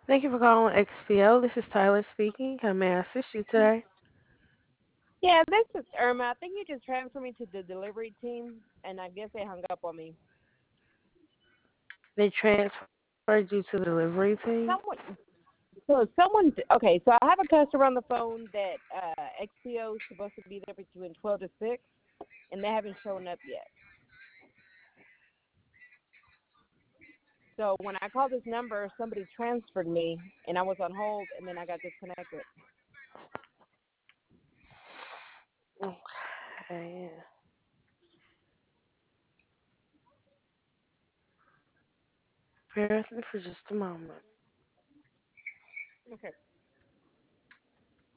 Thank you for calling XPO. This is Tyler speaking. How may I assist you today? Yeah, this is Irma. I think you just transferred me to the delivery team, and I guess they hung up on me. They transferred you to the delivery team. Okay, so I have a customer on the phone that XPO is supposed to be there between 12 to 6, and they haven't shown up yet. So when I called this number, somebody transferred me, and I was on hold, and then I got disconnected. Okay. Bear with me for just a moment. Okay.